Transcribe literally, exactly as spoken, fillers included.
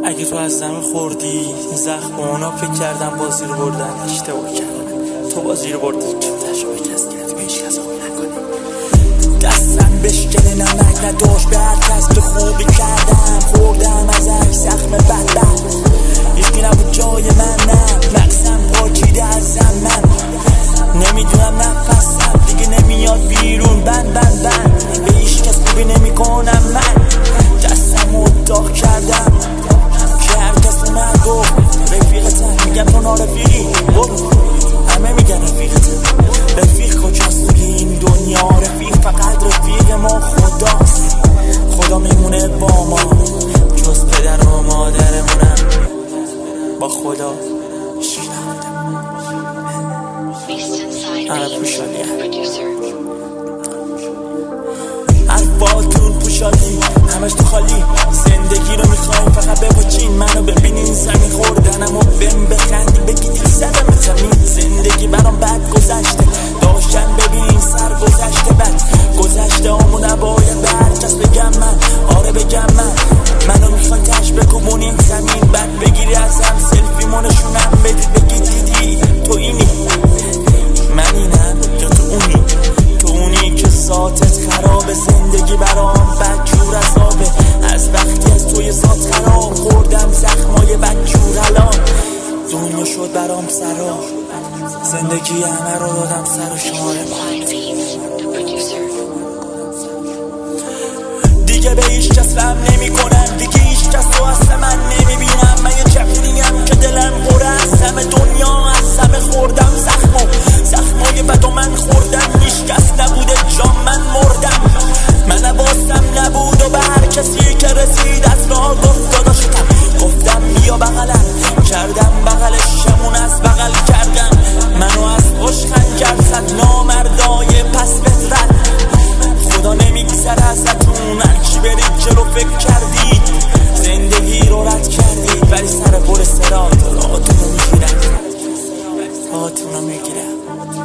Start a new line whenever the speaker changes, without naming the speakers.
اگه تو از زمین خوردی زخم اونا فکر کردم بازی رو بردن، اشتباه کردم. تو بازی رو بردی چون تجربه کس گرد به هیچ کس خوب نکنی. دستم بشکنه نمک نداشت به هر کس که خوبی کردم، خوردم ازش زخم بد بد هیچکی نبود جای من، نه مغزم پاکیده از من، نمیدونم نفسم دیگه نمیاد بیرون، بند بند بند به هیچ کس خوبی نمی کنم من. دستم رو داغ کردم که هر کس اومد گفت رفیقتم، میگم تو نارفیقی برو، همه میگن رفیقتم. رفیق کجاست توی این دنیا؟ رفیق فقط رفیق ما خداست، خدا میمونه با ما جز پدر و مادرمونم، با خدا شیدم همه پوشالیه حرفاتون پوشالی همش تو خالی، زندگی رو میخوایم فقط بپاچین، منو ببینین زمین خوردنم و بهم بخندی بگید زدم زمین. زندگی برام بد گذشته داشتن ببین سر گذشته بد گذشته همو نباید به هر کس بگم من، آره بگم من. منو میخوان تش بکوبونین زمین بعد بگیری ازم سلفی مونشونم بدید بگید دیدی تو اینی من اینم یا تو اونی، تو اونی که ذاتت خرابه، زندگی برام بدجور عذابه، از وقتی از توی ذات خراب خوردم زخمای بدجور الان دنیا شد برام سرا، زندگی همه رو دادم سر و شماره دیگه به هیچ کس فهم نمی کنم، دیگه هیچ کس رو اصلا من نمی بینم. من یه چفرینیم که دلم پره از همه دنیا، از همه خوردم زخمو زخمای بد و من خوردم، هیچ کس نبوده جام من مردم، من حواسم نبود و به هر کسی که رسید از راه گفت داداشتم، گفتم بیا بغلم کردم بغلشمون از بغل کردم، منو از خوش خنجر زد نامردای پس بترد، خدا نمیگذره ازتون هرچی برید جلو فکر کردید، زندگی رو رد کردید ولی سر پر سرات راهاتونو میگیرم راهاتونو میگیرم